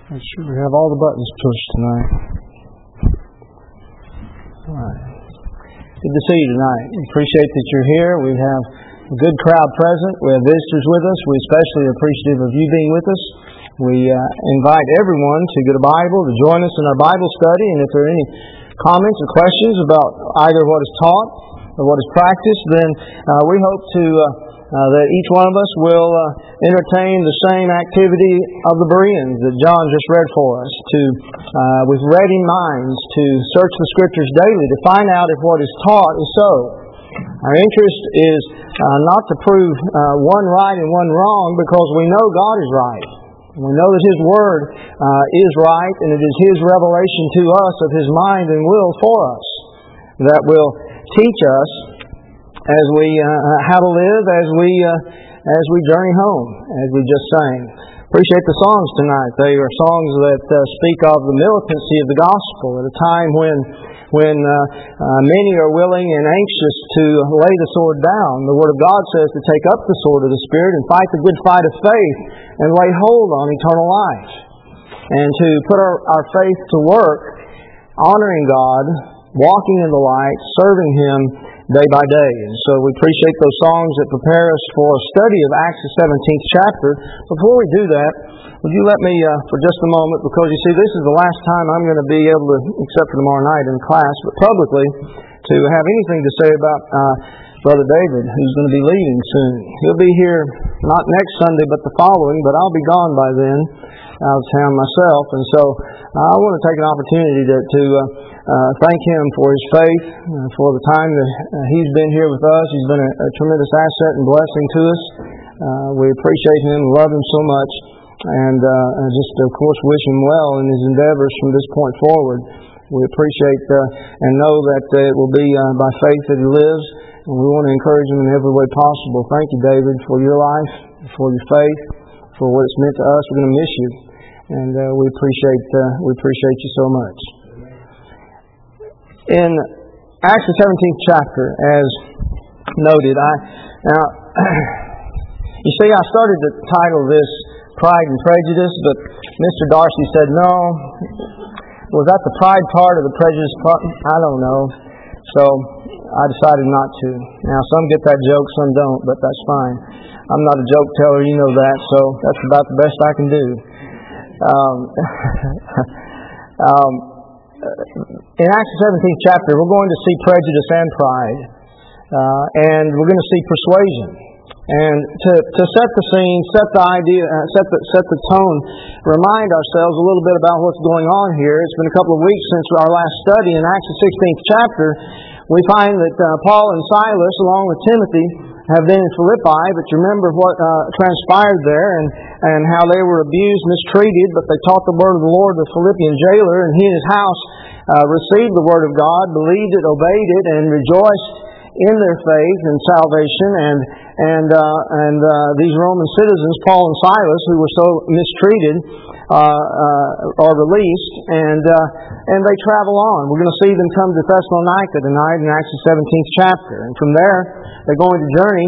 Make sure we have all the buttons pushed tonight. All right. Good to see you tonight. We appreciate that you're here. We have a good crowd present. We have visitors with us. We're especially appreciative of you being with us. We invite everyone to get a Bible, to join us in our Bible study. And if there are any comments or questions about either what is taught or what is practiced, then we hope to that each one of us will entertain the same activity of the Bereans that John just read for us, to with ready minds to search the Scriptures daily to find out if what is taught is so. Our interest is not to prove one right and one wrong, because we know God is right. We know that His Word is right, and it is His revelation to us of His mind and will for us that will teach us as we how to live as we journey home, as we just sang. Appreciate the songs tonight. They are songs that speak of the militancy of the gospel at a time when many are willing and anxious to lay the sword down. The Word of God says to take up the sword of the Spirit and fight the good fight of faith and lay hold on eternal life, and to put our faith to work, honoring God, walking in the light, serving Him day by day. And so we appreciate those songs that prepare us for a study of Acts the 17th chapter. Before we do that, would you let me, for just a moment, because you see, this is the last time I'm going to be able to, except for tomorrow night in class, but publicly, to have anything to say about Brother David, who's going to be leaving soon. He'll be here not next Sunday, but the following, but I'll be gone by then, out of town myself. And so I want to take an opportunity to thank him for his faith, for the time that he's been here with us. He's been a tremendous asset and blessing to us. We appreciate him, love him so much, and just, of course, wish him well in his endeavors from this point forward. We appreciate and know that it will be by faith that he lives, and we want to encourage him in every way possible. Thank you, David, for your life, for your faith, for what it's meant to us. We're going to miss you, and we appreciate you so much. In Acts the 17th chapter, as noted, you see, I started to title this Pride and Prejudice, but Mr. Darcy said, no, was that the pride part or the prejudice part? I don't know. So I decided not to. Now, some get that joke, some don't, but that's fine. I'm not a joke teller, you know that, so that's about the best I can do. In Acts 17th chapter, we're going to see prejudice and pride, and we're going to see persuasion. And to set the scene, set the idea, set the tone, remind ourselves a little bit about what's going on here. It's been a couple of weeks since our last study in Acts the 16th chapter. We find that Paul and Silas, along with Timothy, have been in Philippi, but you remember what transpired there and how they were abused, mistreated, but they taught the word of the Lord to the Philippian jailer, and he and his house received the word of God, believed it, obeyed it, and rejoiced in their faith and salvation. And these Roman citizens, Paul and Silas, who were so mistreated, are released, and they travel on. We're going to see them come to Thessalonica tonight in Acts the 17th chapter. And from there, they're going to journey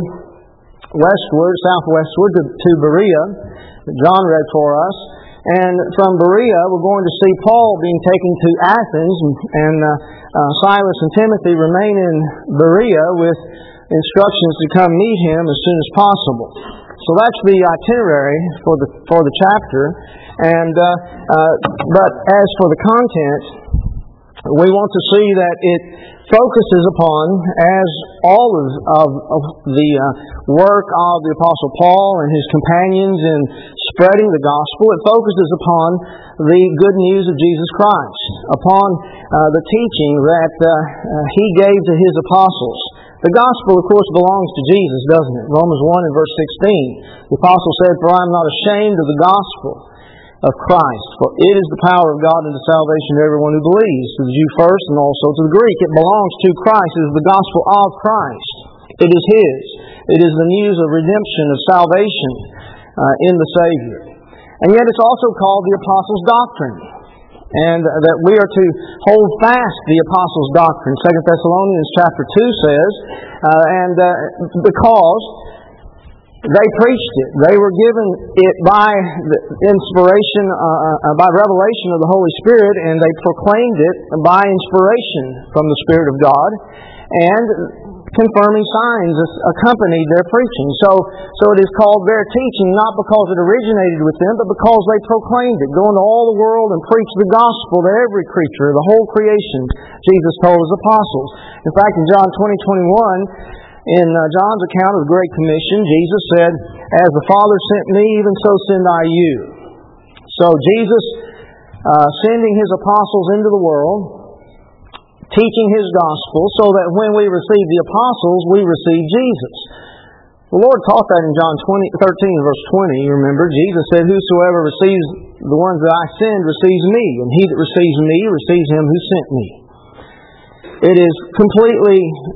southwestward to Berea, that John read for us. And from Berea, we're going to see Paul being taken to Athens, and Silas and Timothy remain in Berea with instructions to come meet him as soon as possible. So that's the itinerary for the chapter. And but as for the content, we want to see that it focuses upon, as all of the work of the Apostle Paul and his companions in spreading the gospel, it focuses upon the good news of Jesus Christ, upon the teaching that He gave to His apostles. The gospel, of course, belongs to Jesus, doesn't it? Romans 1 and verse 16. The apostle said, "For I am not ashamed of the gospel of Christ, for it is the power of God unto salvation to everyone who believes, to the Jew first and also to the Greek." It belongs to Christ. It is the gospel of Christ. It is His. It is the news of redemption, of salvation in the Savior. And yet it's also called the Apostles' Doctrine, and that we are to hold fast the Apostles' Doctrine. 2 Thessalonians chapter 2 says, because They preached it. They were given it by the inspiration, by revelation of the Holy Spirit, and they proclaimed it by inspiration from the Spirit of God, and confirming signs accompanied their preaching. So it is called their teaching, not because it originated with them, but because they proclaimed it. Go into all the world and preach the gospel to every creature, the whole creation, Jesus told His apostles. In fact, in John 20:21, in John's account of the Great Commission, Jesus said, "As the Father sent me, even so send I you." So Jesus sending His apostles into the world, teaching His gospel, so that when we receive the apostles, we receive Jesus. The Lord taught that in John 13, verse 20. You remember, Jesus said, "Whosoever receives the ones that I send receives me, and he that receives me receives Him who sent me." It is completely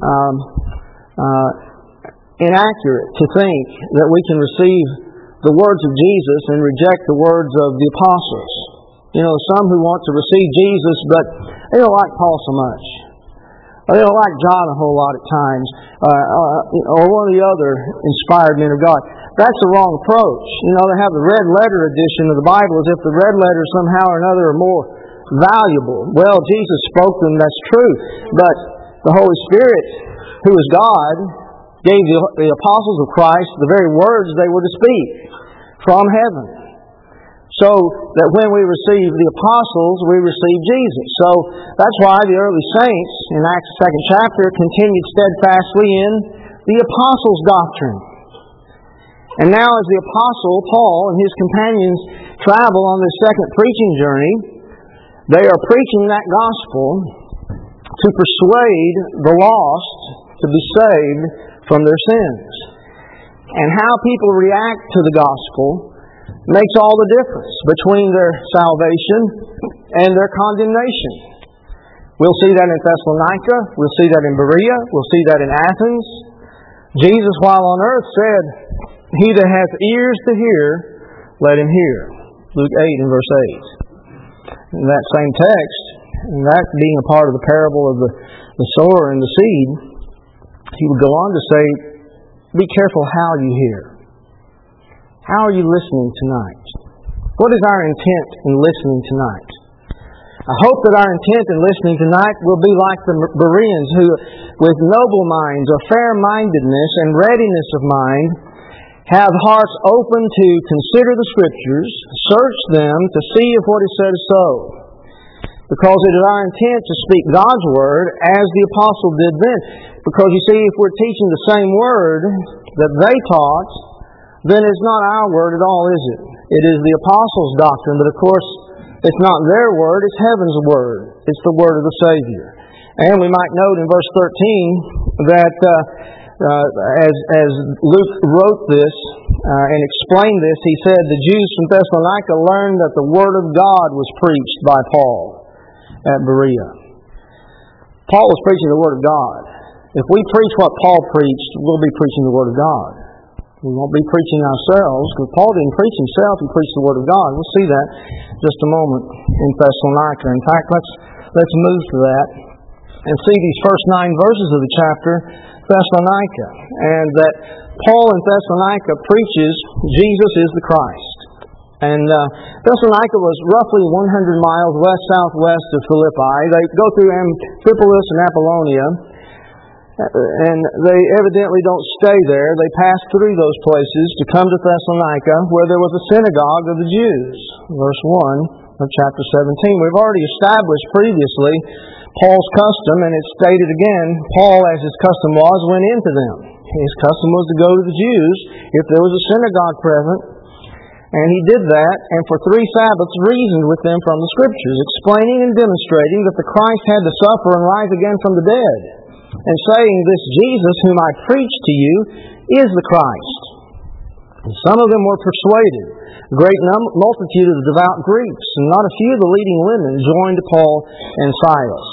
inaccurate to think that we can receive the words of Jesus and reject the words of the apostles. You know, some who want to receive Jesus, but they don't like Paul so much. Or they don't like John a whole lot at times, or one of the other inspired men of God. That's the wrong approach. You know, they have the red letter edition of the Bible as if the red letters somehow or another are more valuable. Well, Jesus spoke them, that's true. But the Holy Spirit, who is God, gave the apostles of Christ the very words they were to speak from heaven. So that when we receive the apostles, we receive Jesus. So that's why the early saints in Acts 2nd chapter continued steadfastly in the apostles' doctrine. And now as the apostle Paul and his companions travel on this second preaching journey, they are preaching that gospel to persuade the lost to be saved from their sins. And how people react to the gospel makes all the difference between their salvation and their condemnation. We'll see that in Thessalonica, we'll see that in Berea, we'll see that in Athens. Jesus, while on earth, said, "He that hath ears to hear, let him hear." Luke 8 and verse 8. In that same text, and that being a part of the parable of the sower and the seed, He would go on to say, "Be careful how you hear." How are you listening tonight? What is our intent in listening tonight? I hope that our intent in listening tonight will be like the Bereans who, with noble minds of fair-mindedness and readiness of mind, have hearts open to consider the Scriptures, search them to see if what is said is so. Because it is our intent to speak God's Word as the apostle did then. Because you see, if we're teaching the same Word that they taught, then it's not our Word at all, is it? It is the apostles' doctrine, but of course, it's not their Word, it's heaven's Word. It's the Word of the Savior. And we might note in verse 13 that as Luke wrote this and explained this, he said, "The Jews from Thessalonica learned that the Word of God was preached by Paul at Berea." Paul was preaching the Word of God. If we preach what Paul preached, we'll be preaching the Word of God. We won't be preaching ourselves, because Paul didn't preach himself, he preached the Word of God. We'll see that in just a moment in Thessalonica. In fact, let's move to that and see these first 9 verses of the chapter, Thessalonica, and that Paul in Thessalonica preaches Jesus is the Christ. And Thessalonica was roughly 100 miles west-southwest of Philippi. They go through Amphipolis and Apollonia, and they evidently don't stay there. They pass through those places to come to Thessalonica, where there was a synagogue of the Jews. Verse 1 of chapter 17. We've already established previously Paul's custom, and it's stated again, Paul, as his custom was, went into them. His custom was to go to the Jews if there was a synagogue present, and he did that, and for 3 Sabbaths reasoned with them from the Scriptures, explaining and demonstrating that the Christ had to suffer and rise again from the dead, and saying, "This Jesus whom I preach to you is the Christ." And some of them were persuaded. A great multitude of the devout Greeks, and not a few of the leading women, joined Paul and Silas.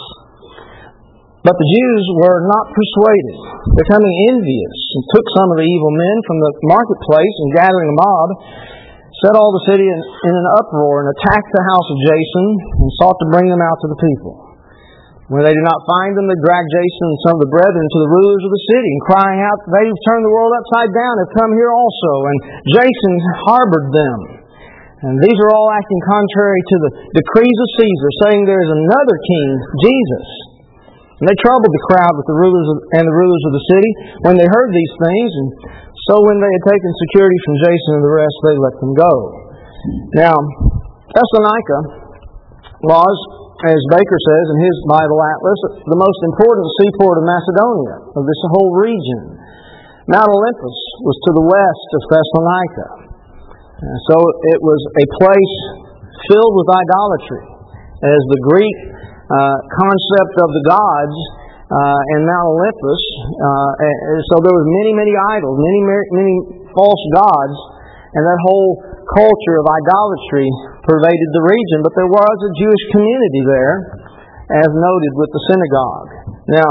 But the Jews were not persuaded, becoming envious, and took some of the evil men from the marketplace, and gathering a mob, set all the city in an uproar, and attacked the house of Jason, and sought to bring them out to the people. When they did not find them, they dragged Jason and some of the brethren to the rulers of the city, and crying out, "They've turned the world upside down, have come here also." And Jason harbored them. And these are all acting contrary to the decrees of Caesar, saying there is another king, Jesus. And they troubled the crowd with the rulers of the city when they heard these things. And so when they had taken security from Jason and the rest, they let them go. Now, Thessalonica was, as Baker says in his Bible Atlas, the most important seaport of Macedonia, of this whole region. Mount Olympus was to the west of Thessalonica. So it was a place filled with idolatry, as the Greek concept of the gods in Mount Olympus. So there was many idols, many false gods, and that whole culture of idolatry pervaded the region. But there was a Jewish community there, as noted with the synagogue. Now,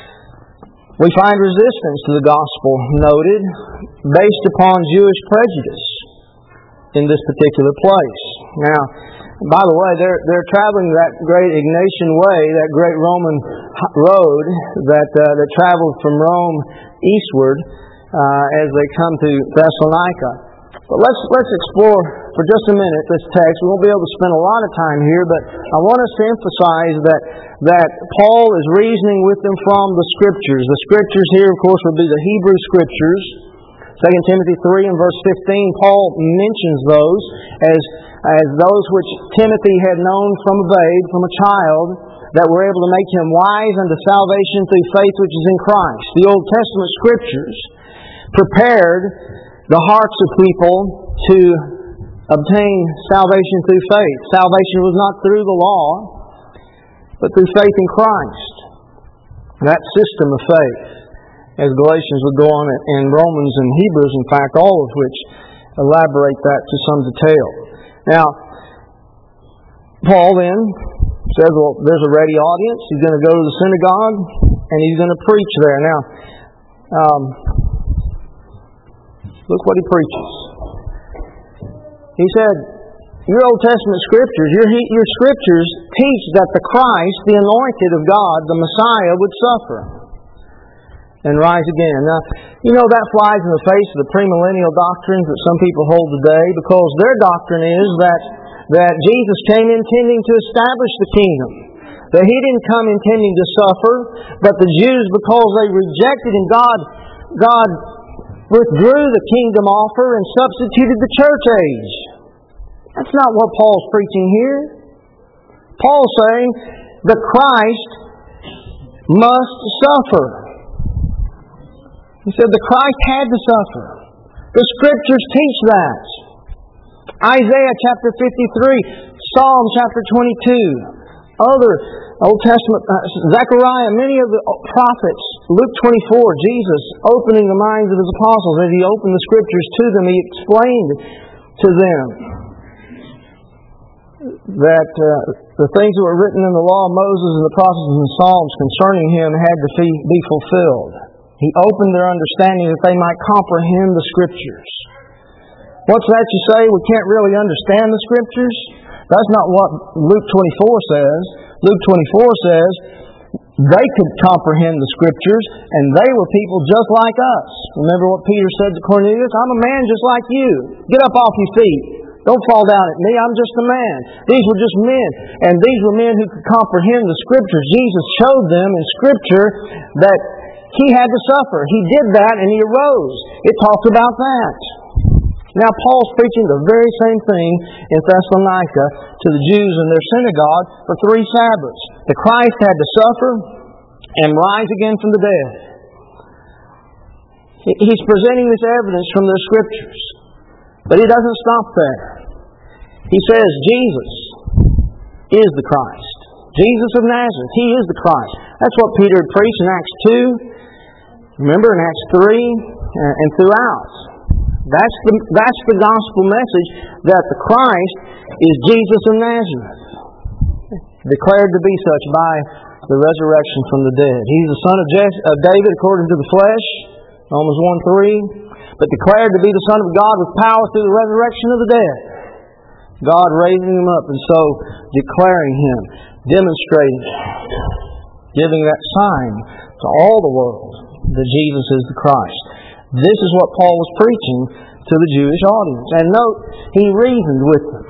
we find resistance to the gospel noted based upon Jewish prejudice in this particular place. Now, by the way, they're traveling that great Ignatian Way, that great Roman road that traveled from Rome eastward as they come to Thessalonica. But let's explore for just a minute this text. We won't be able to spend a lot of time here, but I want us to emphasize that Paul is reasoning with them from the Scriptures. The Scriptures here, of course, would be the Hebrew Scriptures. 2 Timothy 3 and verse 15, Paul mentions those as those which Timothy had known from a babe, from a child, that were able to make him wise unto salvation through faith which is in Christ. The Old Testament Scriptures prepared the hearts of people to obtain salvation through faith. Salvation was not through the law, but through faith in Christ. That system of faith, as Galatians would go on in Romans and Hebrews, in fact, all of which elaborate that to some detail. Now, Paul then says, well, there's a ready audience. He's going to go to the synagogue, and he's going to preach there. Now, look what he preaches. He said, your Old Testament Scriptures, your Scriptures teach that the Christ, the anointed of God, the Messiah, would suffer and rise again. Now, you know, that flies in the face of the premillennial doctrines that some people hold today, because their doctrine is that Jesus came intending to establish the kingdom. That He didn't come intending to suffer, but the Jews, because they rejected Him, God withdrew the kingdom offer and substituted the church age. That's not what Paul's preaching here. Paul's saying the Christ must suffer. He said the Christ had to suffer. The Scriptures teach that. Isaiah chapter 53, Psalm chapter 22, other Old Testament, Zechariah, many of the prophets, Luke 24, Jesus opening the minds of His apostles. As He opened the Scriptures to them, He explained to them that the things that were written in the law of Moses and the prophets and the Psalms concerning Him had to be fulfilled. He opened their understanding that they might comprehend the Scriptures. What's that you say? We can't really understand the Scriptures? That's not what Luke 24 says. Luke 24 says they could comprehend the Scriptures, and they were people just like us. Remember what Peter said to Cornelius? I'm a man just like you. Get up off your feet. Don't fall down at me. I'm just a man. These were just men. And these were men who could comprehend the Scriptures. Jesus showed them in Scripture that He had to suffer. He did that and He arose. It talks about that. Now Paul's preaching the very same thing in Thessalonica to the Jews in their synagogue for 3 Sabbaths. The Christ had to suffer and rise again from the dead. He's presenting this evidence from the Scriptures. But He doesn't stop there. He says Jesus is the Christ. Jesus of Nazareth. He is the Christ. That's what Peter had preached in Acts 2. Remember in Acts 3 and throughout. That's the gospel message, that the Christ is Jesus of Nazareth, declared to be such by the resurrection from the dead. He's the son of David according to the flesh, Romans 1:3, but declared to be the Son of God with power through the resurrection of the dead. God raising Him up and so declaring Him, demonstrating giving that sign to all the world that Jesus is the Christ. This is what Paul was preaching to the Jewish audience. And note, he reasoned with them.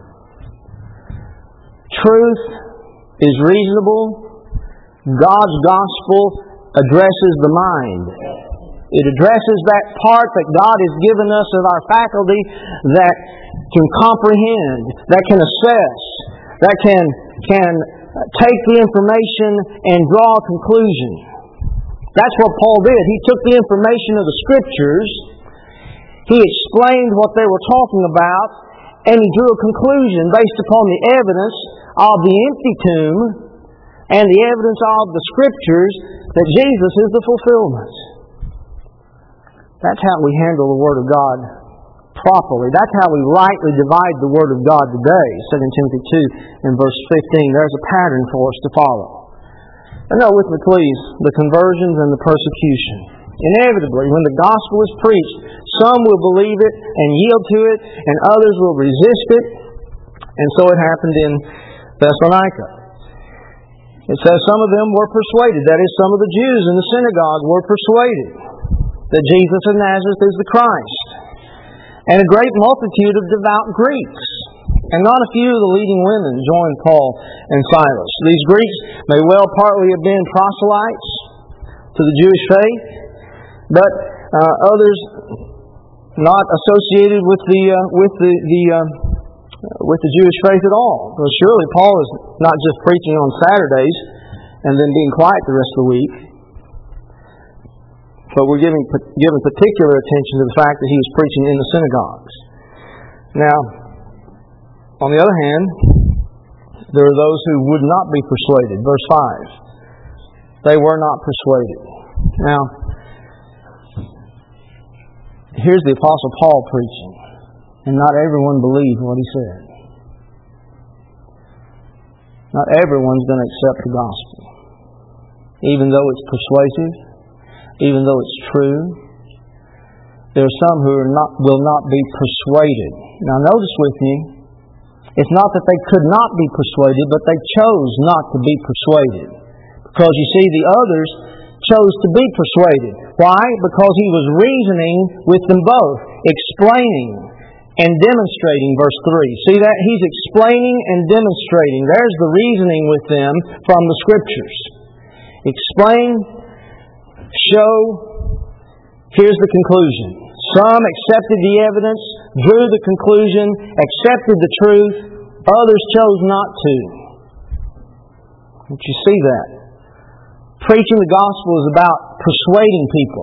Truth is reasonable. God's gospel addresses the mind. It addresses that part that God has given us of our faculty that can comprehend, that can assess, that can take the information and draw a conclusion. That's what Paul did. He took the information of the Scriptures, he explained what they were talking about, and he drew a conclusion based upon the evidence of the empty tomb and the evidence of the Scriptures that Jesus is the fulfillment. That's how we handle the Word of God properly. That's how we rightly divide the Word of God today. 2 Timothy 2 and verse 15. There's a pattern for us to follow. And note with me, please, the conversions and the persecution. Inevitably, when the gospel is preached, some will believe it and yield to it, and others will resist it. And so it happened in Thessalonica. It says some of them were persuaded. That is, some of the Jews in the synagogue were persuaded that Jesus of Nazareth is the Christ. And a great multitude of devout Greeks. And not a few of the leading women joined Paul and Silas. These Greeks may well partly have been proselytes to the Jewish faith, but others not associated with the Jewish faith at all. Well, surely Paul is not just preaching on Saturdays and then being quiet the rest of the week. But we're giving particular attention to the fact that he was preaching in the synagogues. Now, on the other hand, there are those who would not be persuaded. Verse 5. They were not persuaded. Now, here's the Apostle Paul preaching, and not everyone believed what he said. Not everyone's going to accept the gospel. Even though it's persuasive, even though it's true, there are some who will not be persuaded. Now notice with me, it's not that they could not be persuaded, but they chose not to be persuaded. Because you see, the others chose to be persuaded. Why? Because he was reasoning with them both, explaining and demonstrating, verse 3. See that? He's explaining and demonstrating. There's the reasoning with them from the Scriptures. Explain, show, here's the conclusion. Some accepted the evidence, drew the conclusion, accepted the truth. Others chose not to. Don't you see that? Preaching the gospel is about persuading people.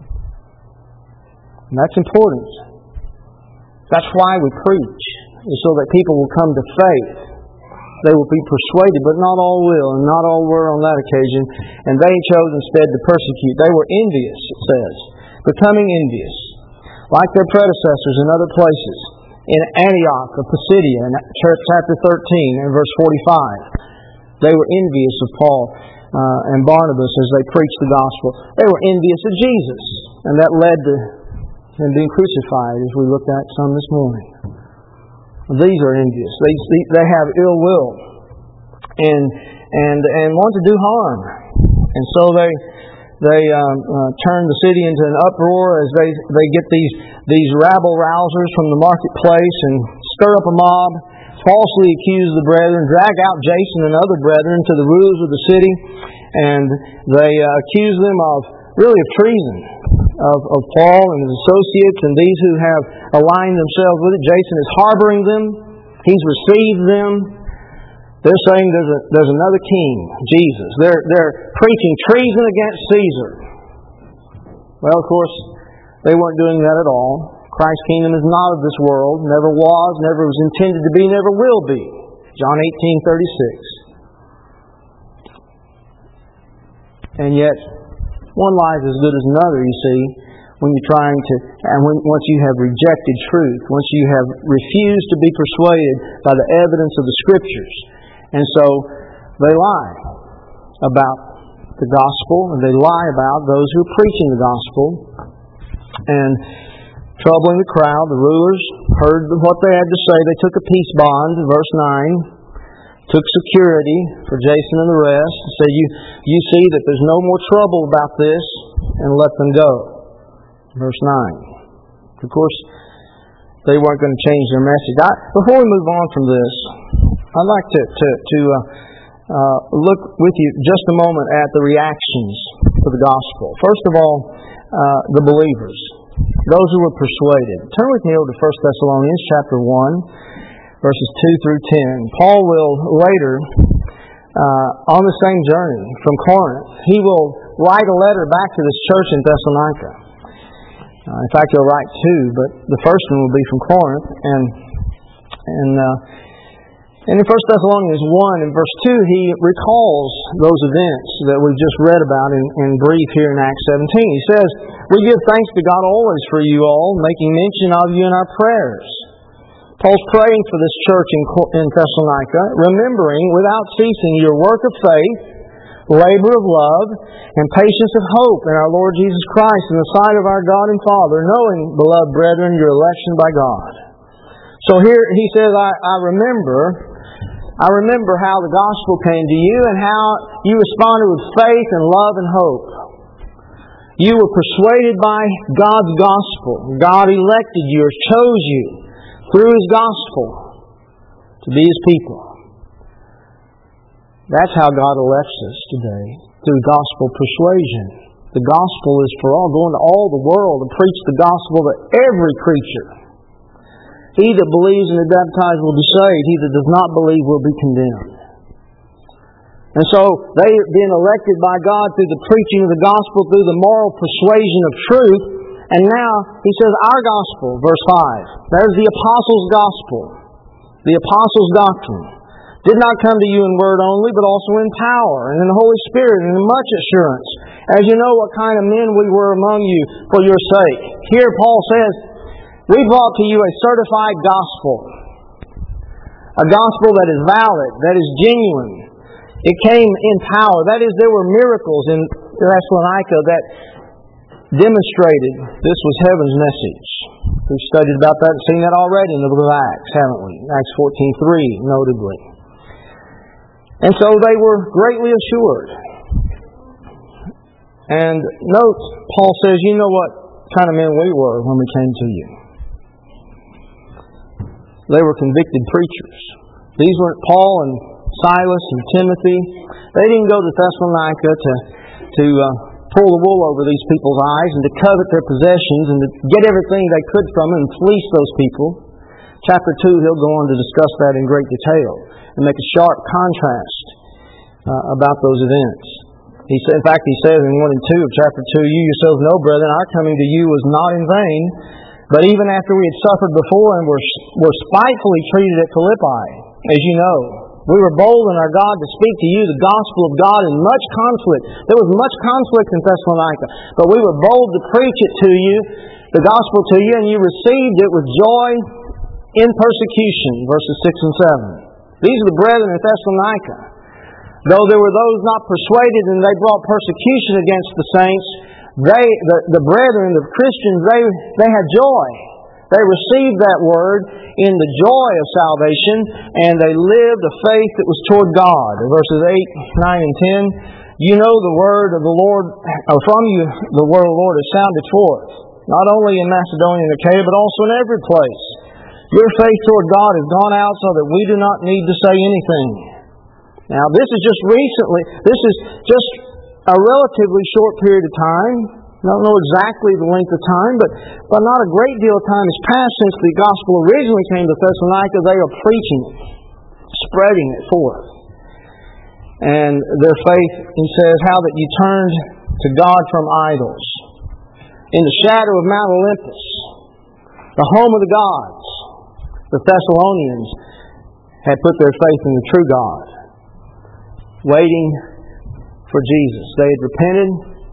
And that's important. That's why we preach, is so that people will come to faith. They will be persuaded, but not all will, and not all were on that occasion. And they chose instead to persecute. They were envious, it says, becoming envious, like their predecessors in other places. In Antioch of Pisidia, in chapter 13 and verse 45, they were envious of Paul and Barnabas as they preached the gospel. They were envious of Jesus, and that led to him being crucified, as we looked at some this morning. These are envious. They have ill will and want to do harm, and so they turn the city into an uproar as they get these rabble-rousers from the marketplace and stir up a mob, falsely accuse the brethren, drag out Jason and other brethren to the rulers of the city, and they accuse them of treason of Paul and his associates and these who have aligned themselves with it. Jason is harboring them. He's received them. They're saying there's another king, Jesus. They're preaching treason against Caesar. Well, of course, they weren't doing that at all. Christ's kingdom is not of this world, never was, never was intended to be, never will be. John 18:36. And yet, one lie is as good as another, you see, when you're trying to, once you have rejected truth, once you have refused to be persuaded by the evidence of the Scriptures. And so they lie about the gospel, and they lie about those who are preaching the gospel. And troubling the crowd, the rulers heard what they had to say. They took a peace bond, verse 9, took security for Jason and the rest, and said, you see that there's no more trouble about this, and let them go. Verse 9. Of course, they weren't going to change their message. Before we move on from this, I'd like to look with you just a moment at the reactions to the gospel. First of all, the believers, those who were persuaded. Turn with me over to 1 Thessalonians chapter 1, verses 2 through 10. Paul will later, on the same journey from Corinth, he will write a letter back to this church in Thessalonica. In fact, he'll write two, but the first one will be from Corinth. And in 1 Thessalonians 1 and verse 2, he recalls those events that we've just read about in brief here in Acts 17. He says, "We give thanks to God always for you all, making mention of you in our prayers." Paul's praying for this church in Thessalonica, remembering without ceasing your work of faith, labor of love, and patience of hope in our Lord Jesus Christ in the sight of our God and Father, knowing, beloved brethren, your election by God. So here he says, I remember how the gospel came to you and how you responded with faith and love and hope. You were persuaded by God's gospel. God elected you or chose you through His gospel to be His people. That's how God elects us today, through gospel persuasion. The gospel is for all, going to all the world to preach the gospel to every creature. He that believes and is baptized will be saved. He that does not believe will be condemned. And so they have been elected by God through the preaching of the gospel, through the moral persuasion of truth. And now he says our gospel, verse 5. There's the apostles' gospel, the apostles' doctrine. Did not come to you in word only, but also in power and in the Holy Spirit and in much assurance, as you know what kind of men we were among you for your sake. Here Paul says, we brought to you a certified gospel. A gospel that is valid, that is genuine. It came in power. That is, there were miracles in Thessalonica that demonstrated this was heaven's message. We've studied about that and seen that already in the book of Acts, haven't we? Acts 14:3, notably. And so they were greatly assured. And note, Paul says, you know what kind of men we were when we came to you. They were convicted preachers. These weren't Paul and Silas and Timothy. They didn't go to Thessalonica to pull the wool over these people's eyes and to covet their possessions and to get everything they could from them and fleece those people. Chapter 2, he'll go on to discuss that in great detail and make a sharp contrast about those events. In fact, he says in 1 and 2 of chapter 2, you yourselves know, brethren, our coming to you was not in vain, but even after we had suffered before and were spitefully treated at Philippi, as you know, we were bold in our God to speak to you the gospel of God in much conflict. There was much conflict in Thessalonica, but we were bold to preach it to you, the gospel to you, and you received it with joy in persecution, verses 6 and 7. These are the brethren in Thessalonica. Though there were those not persuaded and they brought persecution against the saints, the brethren, the Christians, they had joy. They received that word in the joy of salvation, and they lived a faith that was toward God. Verses 8, 9, and 10, you know the word of the Lord, or from you the word of the Lord has sounded forth, not only in Macedonia and Achaia, but also in every place. Your faith toward God has gone out so that we do not need to say anything. Now, this is just recently, this is just a relatively short period of time. I don't know exactly the length of time, but not a great deal of time has passed since the gospel originally came to Thessalonica. They are preaching it, spreading it forth. And their faith, he says, how that you turned to God from idols. In the shadow of Mount Olympus, the home of the gods, the Thessalonians had put their faith in the true God, waiting for Jesus. They had repented,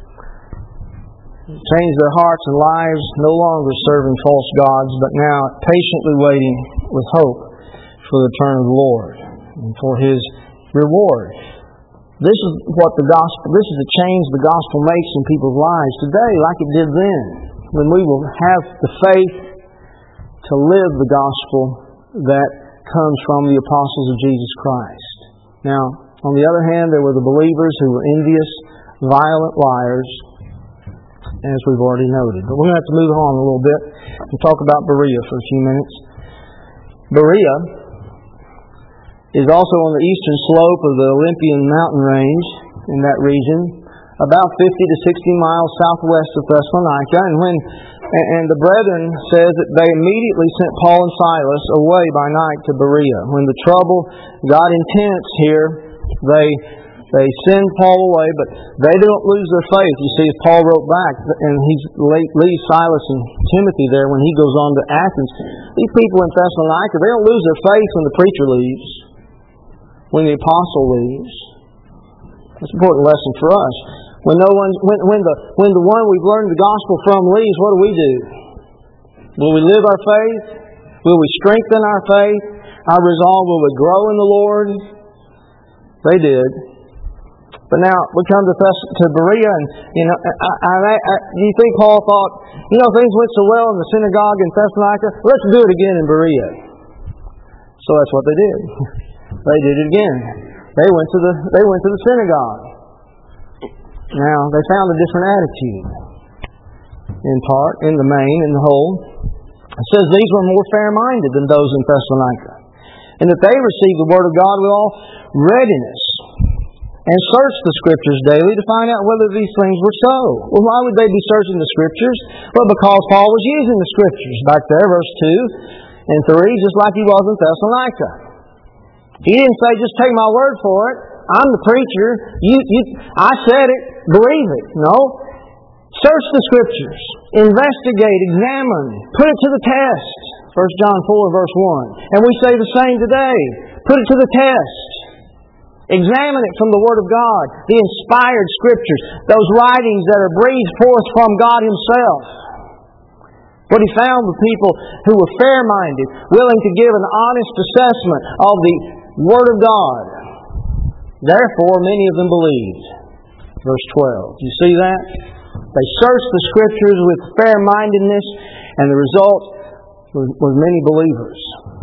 changed their hearts and lives, no longer serving false gods, but now patiently waiting with hope for the return of the Lord and for His reward. This is what the gospel, this is the change the gospel makes in people's lives today, like it did then, when we will have the faith to live the gospel that comes from the apostles of Jesus Christ. Now, on the other hand, there were the believers who were envious, violent liars, as we've already noted. But we're going to have to move on a little bit and talk about Berea for a few minutes. Berea is also on the eastern slope of the Olympian mountain range in that region, about 50 to 60 miles southwest of Thessalonica. And the brethren says that they immediately sent Paul and Silas away by night to Berea. When the trouble got intense here, they send Paul away, but they don't lose their faith. You see, as Paul wrote back, and he leaves Silas and Timothy there when he goes on to Athens. These people in Thessalonica, they don't lose their faith when the preacher leaves, when the apostle leaves. That's an important lesson for us. When the one we've learned the gospel from leaves, what do? Will we live our faith? Will we strengthen our faith? Our resolve, will we grow in the Lord? They did. But now we come to Berea, and do you think Paul thought, things went so well in the synagogue in Thessalonica, let's do it again in Berea? So that's what they did. They did it again. They went to the synagogue. Now, they found a different attitude, in part, in the main, in the whole. It says these were more fair-minded than those in Thessalonica, and that they received the Word of God with all readiness, and searched the Scriptures daily to find out whether these things were so. Well, why would they be searching the Scriptures? Well, because Paul was using the Scriptures back there, verse 2 and 3, just like he was in Thessalonica. He didn't say, just take my word for it. I'm the preacher. I said it. Believe it. No. Search the Scriptures. Investigate. Examine. Put it to the test. 1 John 4 verse 1. And we say the same today. Put it to the test. Examine it from the Word of God. The inspired Scriptures. Those writings that are breathed forth from God Himself. What he found with people who were fair-minded, willing to give an honest assessment of the Word of God. Therefore, many of them believed. Verse 12. You see that? They searched the Scriptures with fair-mindedness, and the result was many believers.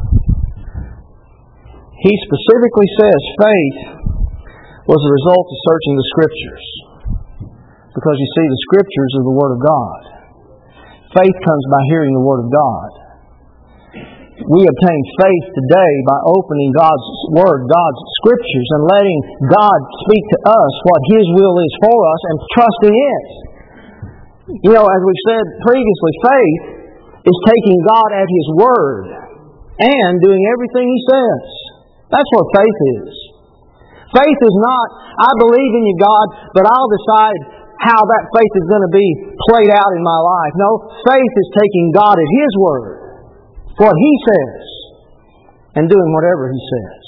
He specifically says faith was the result of searching the Scriptures. Because you see, the Scriptures are the Word of God. Faith comes by hearing the Word of God. We obtain faith today by opening God's Word, God's Scriptures, and letting God speak to us what His will is for us and trusting it. As we've said previously, faith is taking God at His Word and doing everything He says. That's what faith is. Faith is not, I believe in you, God, but I'll decide how that faith is going to be played out in my life. No, faith is taking God at His Word, what He says, and doing whatever He says.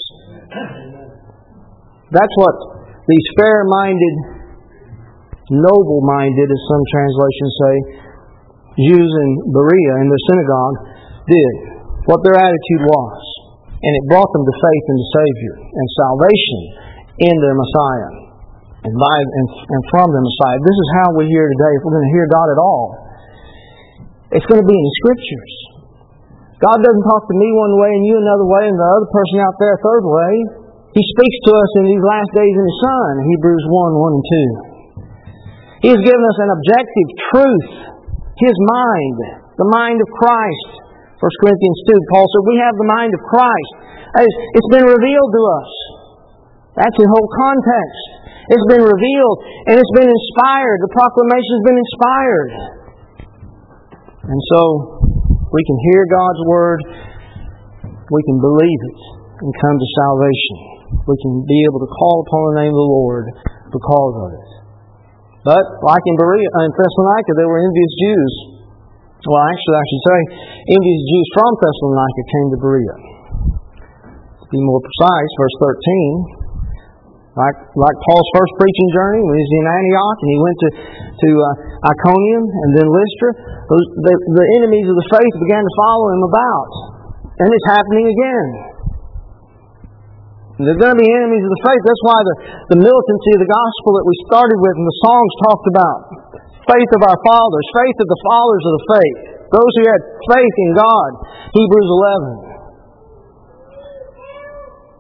That's what these fair-minded, noble-minded, as some translations say, Jews in Berea, in the synagogue, did. What their attitude was. And it brought them to faith in the Savior and salvation in their Messiah. And from the Messiah. This is how we hear today. If we're going to hear God at all, it's going to be in the Scriptures. God doesn't talk to me one way and you another way and the other person out there a third way. He speaks to us in these last days in His Son, Hebrews 1 and 2. He has given us an objective truth, His mind, the mind of Christ. 1 Corinthians 2, Paul said, we have the mind of Christ. It's been revealed to us. That's the whole context. It's been revealed and it's been inspired. The proclamation has been inspired. And so, we can hear God's Word, we can believe it, and come to salvation. We can be able to call upon the name of the Lord because of it. But, like in Berea, in Thessalonica, there were envious Jews. Well, actually, I should say, envious Jews from Thessalonica came to Berea. To be more precise, verse 13, like Paul's first preaching journey, when he was in Antioch, and he went to Iconium and then Lystra, the enemies of the faith began to follow him about. And it's happening again. They're going to be enemies of the faith. That's why the militancy of the gospel that we started with and the songs talked about. Faith of our fathers. Faith of the fathers of the faith. Those who had faith in God. Hebrews 11.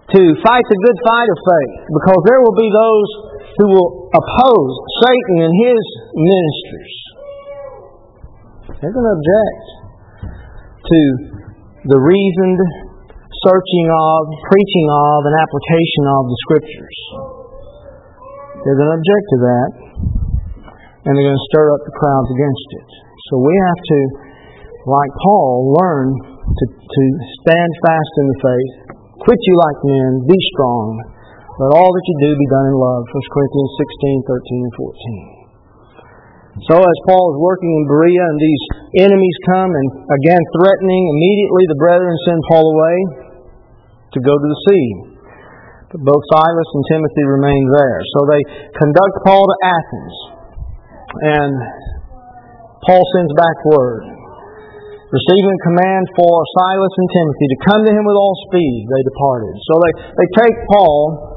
to fight the good fight of faith, because there will be those who will oppose Satan and his ministers. They're going to object to the reasoned searching of, preaching of, and application of the Scriptures. They're going to object to that, and they're going to stir up the crowds against it. So we have to, like Paul, learn to stand fast in the faith. Quit you like men, be strong. Let all that you do be done in love. 1 Corinthians 16, 13, and 14. So as Paul is working in Berea and these enemies come and again threatening, immediately the brethren send Paul away to go to the sea. But both Silas and Timothy remain there. So they conduct Paul to Athens. And Paul sends back word, receiving command for Silas and Timothy to come to him with all speed. They departed. So they take Paul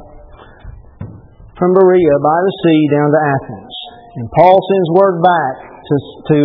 from Berea by the sea down to Athens. And Paul sends word back to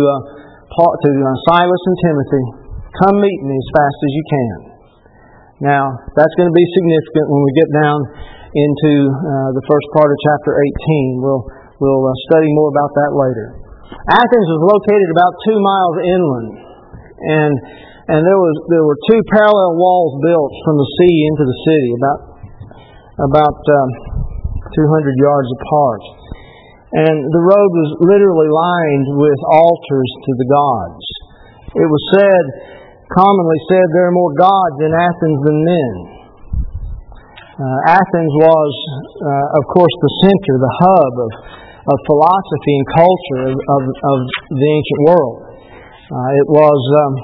Silas and Timothy, come meet me as fast as you can. Now, that's going to be significant when we get down into the first part of chapter 18. We'll study more about that later. Athens was located about 2 miles inland, and there were two parallel walls built from the sea into the city, about 200 yards apart. And the road was literally lined with altars to the gods. It was commonly said, there are more gods in Athens than men. Athens was, of course, the center, the hub of philosophy and culture of the ancient world. It was,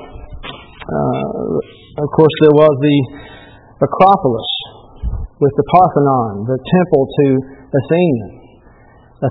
of course, there was the Acropolis with the Parthenon, the temple to Athena, to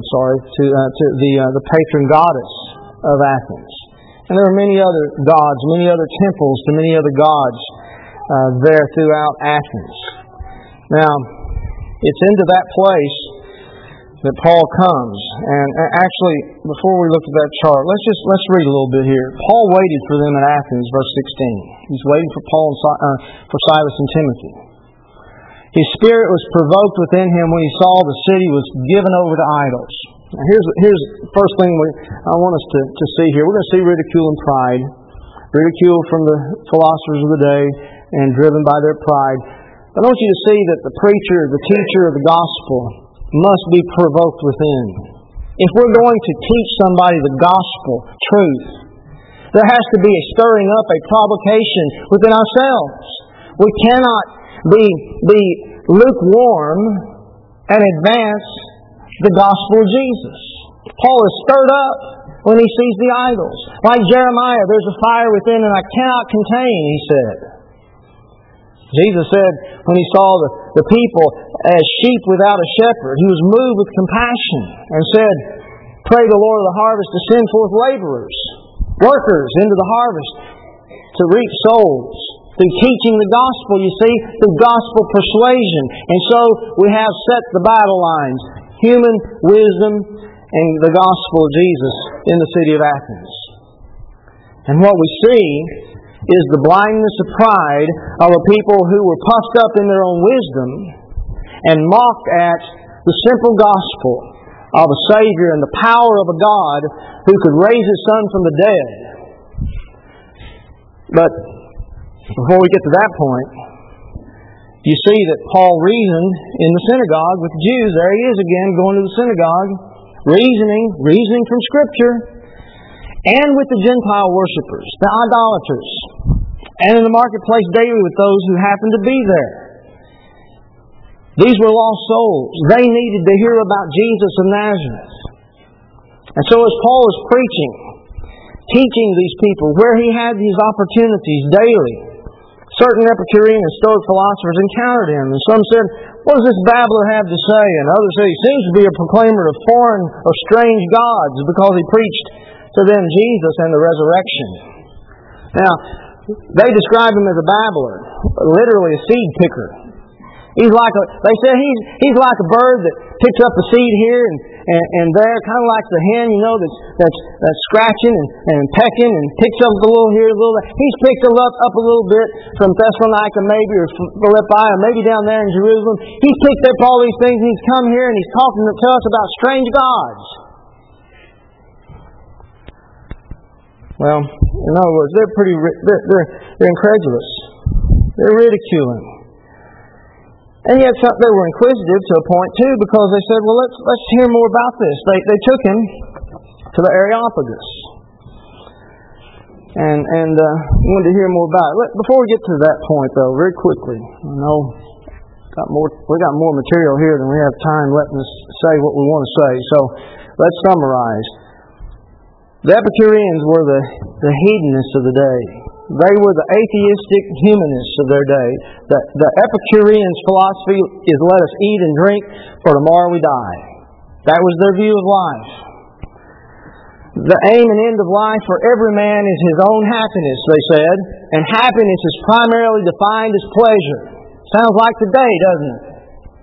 the patron goddess of Athens. And there were many other gods, many other temples to many other gods there throughout Athens. Now, it's into that place that Paul comes. And actually, before we look at that chart, let's read a little bit here. Paul waited for them at Athens, verse 16. He's waiting for Paul and for Silas and Timothy. His spirit was provoked within him when he saw the city was given over to idols. Now here's the first thing I want us to see here. We're going to see ridicule and pride. Ridicule from the philosophers of the day and driven by their pride. I want you to see that the preacher, the teacher of the gospel must be provoked within. If we're going to teach somebody the gospel, truth, there has to be a stirring up, a provocation within ourselves. We cannot be lukewarm and advance the gospel of Jesus. Paul is stirred up when he sees the idols. Like Jeremiah, there's a fire within and I cannot contain, he said. Jesus said when he saw the people as sheep without a shepherd, he was moved with compassion and said, pray the Lord of the harvest to send forth laborers, workers into the harvest to reap souls. Through teaching the gospel, you see, through gospel persuasion. And so we have set the battle lines. Human wisdom and the gospel of Jesus in the city of Athens. And what we see is the blindness of pride of a people who were puffed up in their own wisdom and mocked at the simple gospel of a Savior and the power of a God who could raise His Son from the dead. But before we get to that point, you see that Paul reasoned in the synagogue with the Jews. There he is again, going to the synagogue, reasoning from Scripture, and with the Gentile worshippers, the idolaters, and in the marketplace daily with those who happened to be there. These were lost souls. They needed to hear about Jesus of Nazareth. And so as Paul is preaching, teaching these people where he had these opportunities daily, certain Epicurean and Stoic philosophers encountered him, and some said, what does this babbler have to say? And others said, he seems to be a proclaimer of foreign or strange gods because he preached to them Jesus and the resurrection. Now, they describe him as a babbler, literally a seed picker. They said he's like a bird that picks up a seed here and there, kind of like the hen, that's scratching and pecking and picks up a little here, a little there. He's picked up a little bit from Thessalonica maybe, or Philippi, or maybe down there in Jerusalem. He's picked up all these things and he's come here and he's talking to us about strange gods. Well, in other words, they're incredulous. They're ridiculing. And yet they were inquisitive to a point too, because they said, well, let's hear more about this. They took him to the Areopagus and wanted to hear more about it. Before we get to that point, though, very quickly, I know we got more material here than we have time letting us say what we want to say. So let's summarize. The Epicureans were the hedonists of the day. They were the atheistic humanists of their day. The Epicureans' philosophy is let us eat and drink, for tomorrow we die. That was their view of life. The aim and end of life for every man is his own happiness, they said. And happiness is primarily defined as pleasure. Sounds like today, doesn't it?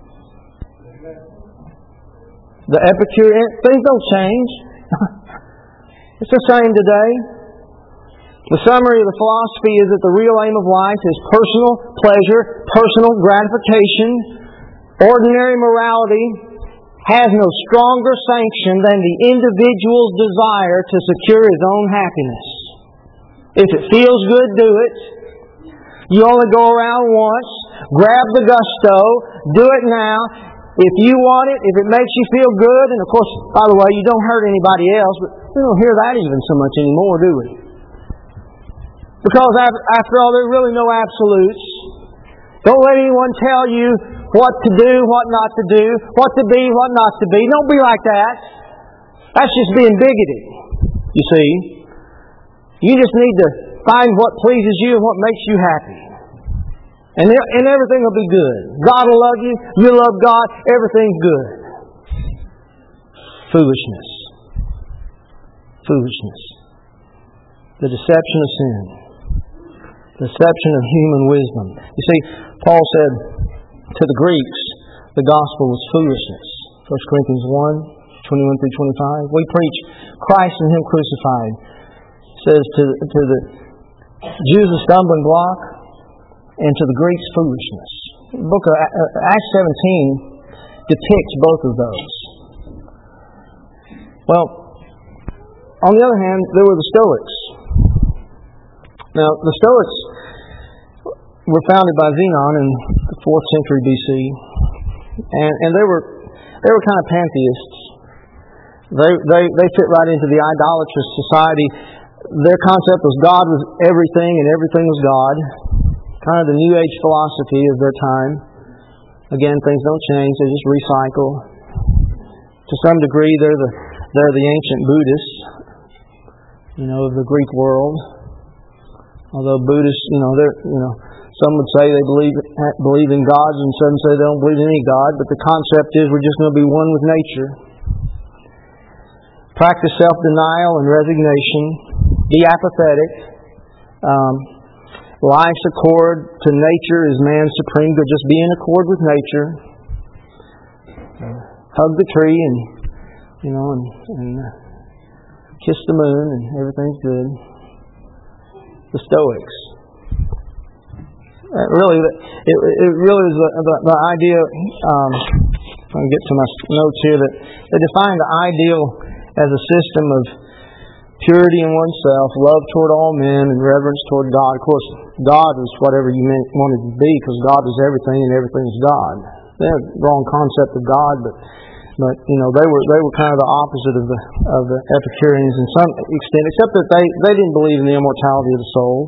The Epicurean, things don't change. It's the same today. The summary of the philosophy is that the real aim of life is personal pleasure, personal gratification. Ordinary morality has no stronger sanction than the individual's desire to secure his own happiness. If it feels good, do it. You only go around once. Grab the gusto. Do it now. If you want it, if it makes you feel good, and of course, by the way, you don't hurt anybody else, but we don't hear that even so much anymore, do we? Because after all, there are really no absolutes. Don't let anyone tell you what to do, what not to do, what to be, what not to be. Don't be like that. That's just being bigoted, you see. You just need to find what pleases you and what makes you happy. And everything will be good. God will love you. You love God. Everything's good. Foolishness. Foolishness. The deception of sin. Deception of human wisdom. You see, Paul said to the Greeks, the gospel was foolishness. 1 Corinthians 1, 21 through 25. We preach Christ and Him crucified. It says to the Jews a stumbling block, and to the Greeks foolishness. The book of Acts 17 depicts both of those. Well, on the other hand, there were the Stoics. Now, the Stoics were founded by Zenon in the 4th century BC, and they were kind of pantheists. They fit right into the idolatrous society. Their concept was God was everything and everything was God. Kind of the New Age philosophy of their time. Again, things don't change; they just recycle. To some degree, they're the ancient Buddhists, of the Greek world. Although Buddhists, some would say they believe in gods, and some say they don't believe in any God. But the concept is we're just going to be one with nature. Practice self-denial and resignation. Be apathetic. Life's accord to nature is man's supreme good. Just be in accord with nature. Hug the tree and kiss the moon and everything's good. The Stoics. It really is the idea. If I can get to my notes here, that they define the ideal as a system of purity in oneself, love toward all men, and reverence toward God. Of course, God is whatever you wanted to be, because God is everything and everything is God. They have the wrong concept of God, but they were kind of the opposite of the Epicureans in some extent, except that they didn't believe in the immortality of the soul.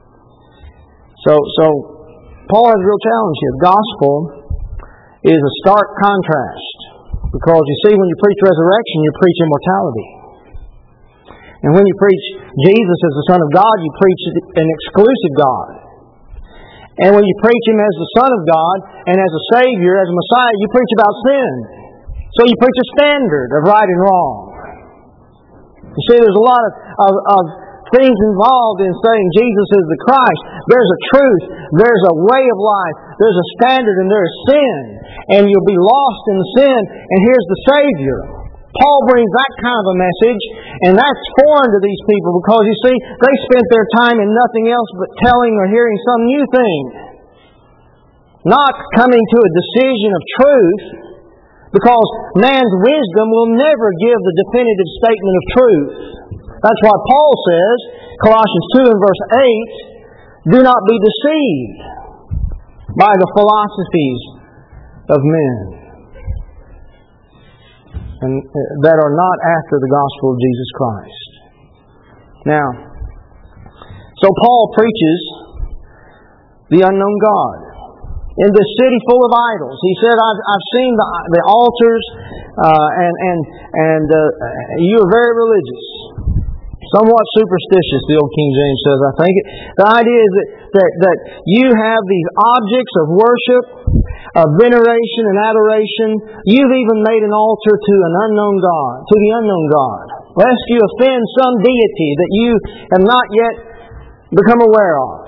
So Paul has a real challenge here. The gospel is a stark contrast, because you see, when you preach resurrection, you preach immortality. And when you preach Jesus as the Son of God, you preach an exclusive God. And when you preach Him as the Son of God and as a Savior, as a Messiah, you preach about sin. So you preach a standard of right and wrong. You see, there's a lot of things involved in saying Jesus is the Christ. There's a truth, there's a way of life, there's a standard, and there's sin. And you'll be lost in sin, and here's the Savior. Paul brings that kind of a message, and that's foreign to these people because, you see, they spent their time in nothing else but telling or hearing some new thing. Not coming to a decision of truth, because man's wisdom will never give the definitive statement of truth. That's why Paul says, Colossians 2 and verse 8, do not be deceived by the philosophies of men, and that are not after the gospel of Jesus Christ. Now, so Paul preaches the unknown God in this city full of idols. He said, I've seen the altars, and you are very religious. Somewhat superstitious, the old King James says, I think. The idea is that you have these objects of worship, of veneration and adoration. You've even made an altar to an unknown God, to the unknown God, lest you offend some deity that you have not yet become aware of.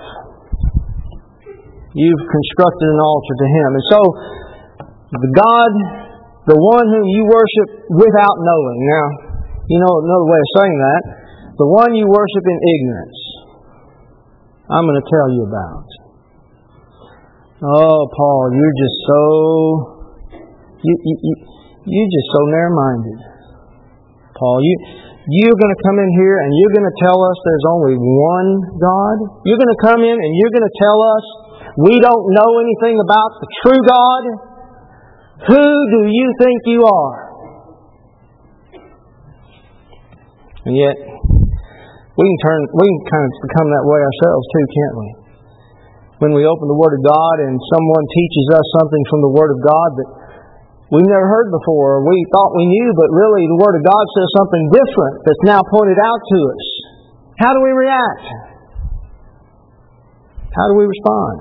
You've constructed an altar to Him. And so, the God, the one whom you worship without knowing. Now, you know another way of saying that. The one you worship in ignorance. I'm going to tell you about. Oh, Paul, you're just so... You're just so narrow-minded. Paul, you're going to come in here and you're going to tell us there's only one God? You're going to come in and you're going to tell us we don't know anything about the true God? Who do you think you are? And yet, we can kind of become that way ourselves too, can't we? When we open the Word of God and someone teaches us something from the Word of God that we've never heard before, or we thought we knew, but really the Word of God says something different that's now pointed out to us. How do we react? How do we respond?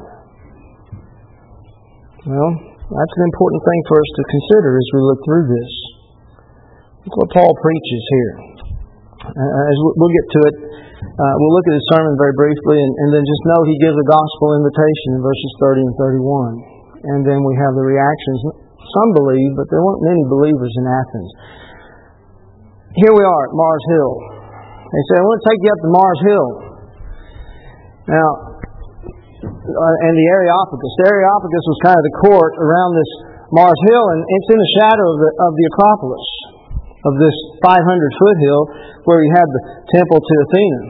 Well, that's an important thing for us to consider as we look through this. Look what Paul preaches here. As we'll get to it, we'll look at his sermon very briefly, and then just know he gives a gospel invitation in verses 30 and 31. And then we have the reactions. Some believe, but there weren't many believers in Athens. Here we are at Mars Hill. They say, I want to take you up to Mars Hill. Now, and the Areopagus. The Areopagus was kind of the court around this Mars Hill, and it's in the shadow of the Acropolis, of this 500-foot hill where you had the temple to Athena,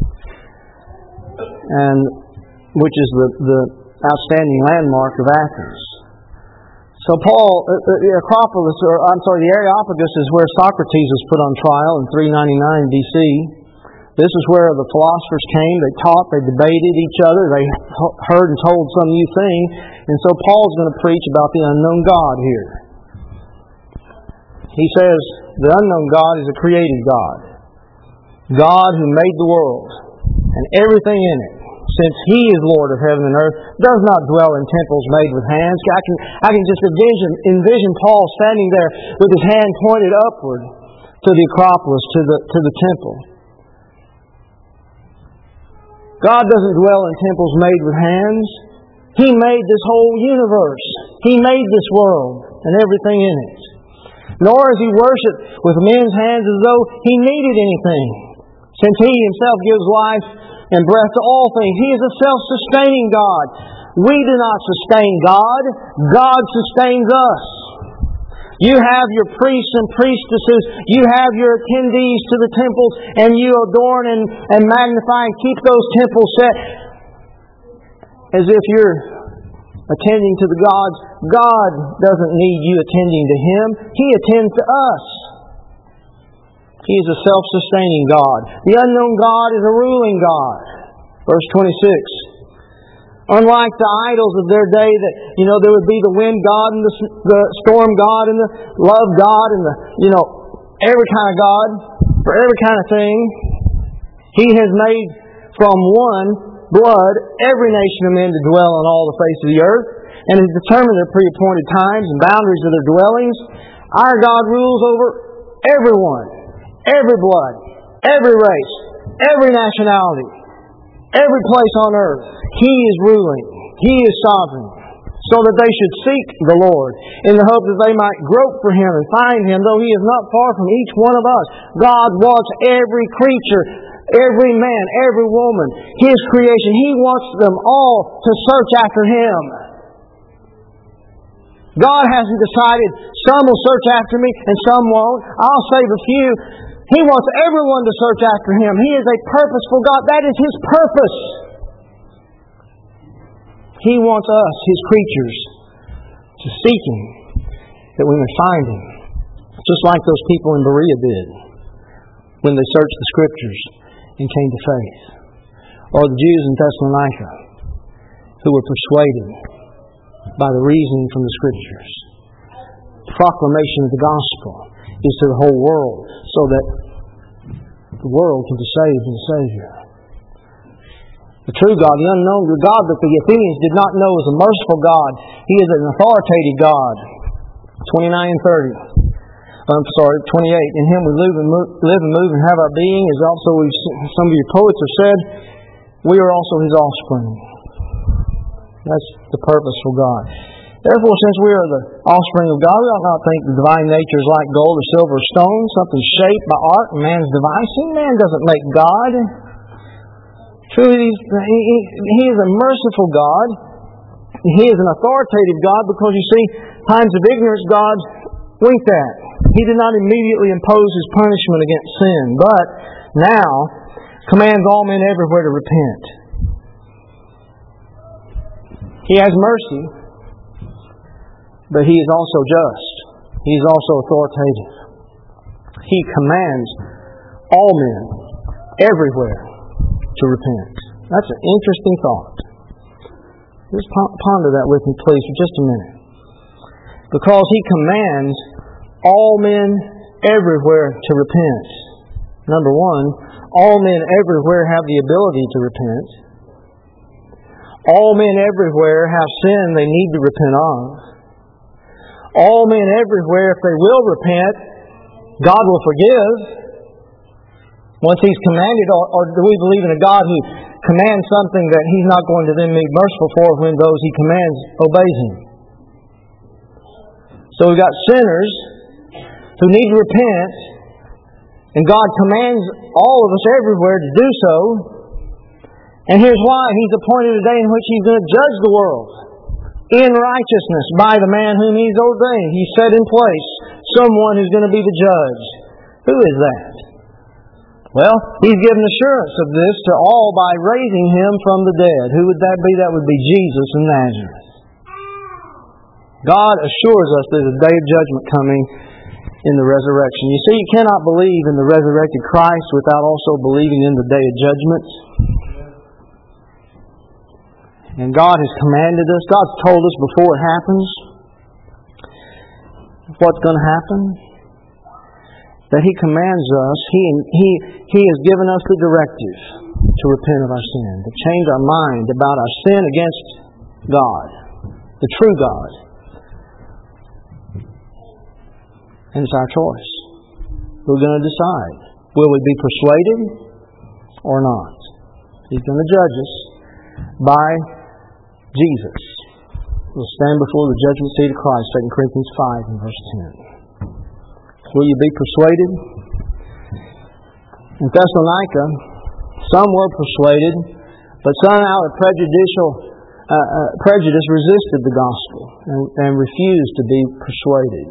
and which is the outstanding landmark of Athens. So the Acropolis, the Areopagus is where Socrates was put on trial in 399 BC. This is where the philosophers came, they taught, they debated each other, they heard and told some new thing. And so Paul's going to preach about the unknown God here. He says, the unknown God is a created God. God who made the world and everything in it. Since He is Lord of heaven and earth, does not dwell in temples made with hands. I can just envision Paul standing there with his hand pointed upward to the Acropolis, to the temple. God doesn't dwell in temples made with hands. He made this whole universe. He made this world and everything in it. Nor is He worshipped with men's hands as though He needed anything, since He Himself gives life and breath to all things. He is a self-sustaining God. We do not sustain God. God sustains us. You have your priests and priestesses. You have your attendees to the temples, and you adorn and magnify and keep those temples set as if you're attending to the gods. God doesn't need you attending to Him. He attends to us. He is a self-sustaining God. The unknown God is a ruling God. Verse 26. Unlike the idols of their day, that there would be the wind God and the storm God and the love God and the every kind of God for every kind of thing. He has made from one blood every nation of men to dwell on all the face of the earth, and has determined their pre-appointed times and boundaries of their dwellings. Our God rules over everyone, every blood, every race, every nationality, every place on earth. He is ruling. He is sovereign. So that they should seek the Lord in the hope that they might grope for Him and find Him, though He is not far from each one of us. God wants every creature, every man, every woman, His creation. He wants them all to search after Him. God hasn't decided some will search after me and some won't. I'll save a few. He wants everyone to search after Him. He is a purposeful God. That is His purpose. He wants us, His creatures, to seek Him, that we may find Him. Just like those people in Berea did when they searched the Scriptures and came to faith. Or the Jews in Thessalonica who were persuaded by the reasoning from the Scriptures. Proclamation of the gospel is to the whole world so that the world can be saved in the Savior. The true God, the unknown God that the Athenians did not know is a merciful God. He is an authoritative God. 29 and 30. 28. In Him we live and move and have our being, as also some of your poets have said, we are also His offspring. That's the purposeful God. Therefore, since we are the offspring of God, we ought not think the divine nature is like gold or silver or stone, something shaped by art and man's devising. Man doesn't make God. Truly, He is a merciful God. He is an authoritative God because, you see, times of ignorance God winked at. He did not immediately impose His punishment against sin, but now commands all men everywhere to repent. He has mercy, but He is also just. He is also authoritative. He commands all men everywhere to repent. That's an interesting thought. Just ponder that with me, please, for just a minute. Because He commands all men everywhere to repent. Number one, all men everywhere have the ability to repent. All men everywhere have sin they need to repent of. All men everywhere, if they will repent, God will forgive. Once He's commanded, or do we believe in a God who commands something that He's not going to then be merciful for when those He commands obeys Him? So we've got sinners who need to repent, and God commands all of us everywhere to do so. And here's why. He's appointed a day in which He's going to judge the world in righteousness by the man whom He's ordained. He's set in place someone who's going to be the judge. Who is that? Well, He's given assurance of this to all by raising Him from the dead. Who would that be? That would be Jesus of Nazareth. God assures us there's a day of judgment coming in the resurrection. You see, you cannot believe in the resurrected Christ without also believing in the day of judgment. And God has commanded us, God's told us before it happens what's going to happen. That He commands us, He has given us the directive to repent of our sin, to change our mind about our sin against God, the true God. And it's our choice. We're going to decide. Will we be persuaded or not? He's going to judge us by Jesus. We'll stand before the judgment seat of Christ, 2 Corinthians 5 and verse 10. Will you be persuaded? In Thessalonica, some were persuaded, but some out of prejudice resisted the gospel and refused to be persuaded.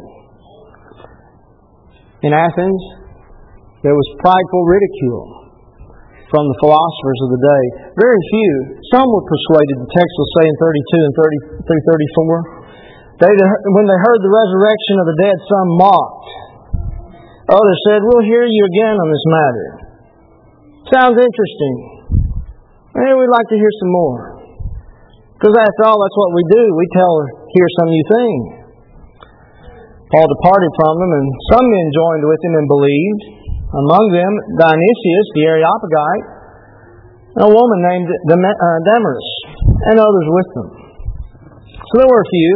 In Athens, there was prideful ridicule from the philosophers of the day. Very few. Some were persuaded, the text will say in 32 and 34. When they heard the resurrection of the dead, some mocked. Others said, we'll hear you again on this matter. Sounds interesting. Maybe we'd like to hear some more. Because after all, that's what we do. We hear some new thing. Paul departed from them, and some men joined with him and believed. Among them, Dionysius, the Areopagite, and a woman named Damaris, and others with them. So there were a few,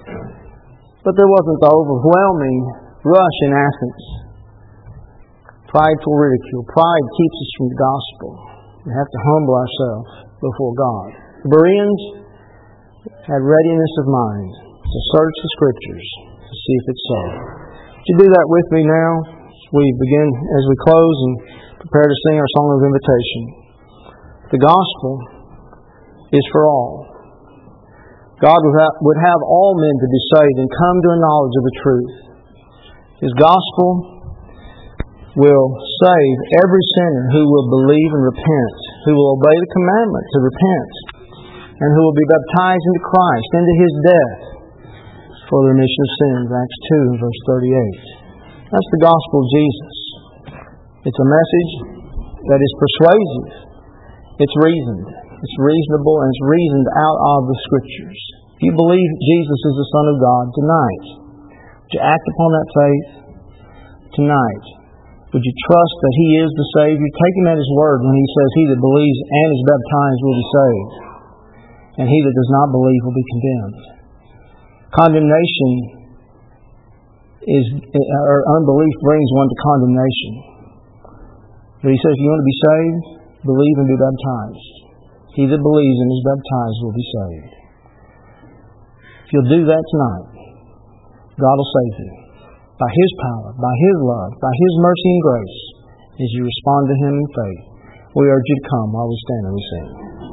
but there wasn't the overwhelming rush in Athens prideful ridicule. Pride keeps us from the gospel. We have to humble ourselves before God. The Bereans had readiness of mind to search the Scriptures to see if it's so. Would you do that with me now as we close and prepare to sing our song of invitation? The gospel is for all. God would have all men to be saved and come to a knowledge of the truth. His gospel will save every sinner who will believe and repent, who will obey the commandment to repent, and who will be baptized into Christ, into His death, for the remission of sins. Acts 2 and verse 38. That's the gospel of Jesus. It's a message that is persuasive. It's reasoned. It's reasonable, and it's reasoned out of the Scriptures. If you believe Jesus is the Son of God tonight, would you act upon that faith tonight? Would you trust that He is the Savior? Take Him at His word when He says, "He that believes and is baptized will be saved, and he that does not believe will be condemned." Condemnation or unbelief brings one to condemnation. But He says, if you want to be saved, believe and be baptized. He that believes and is baptized will be saved. If you'll do that tonight, God will save you. By His power, by His love, by His mercy and grace, as you respond to Him in faith. We urge you to come while we stand and we sing.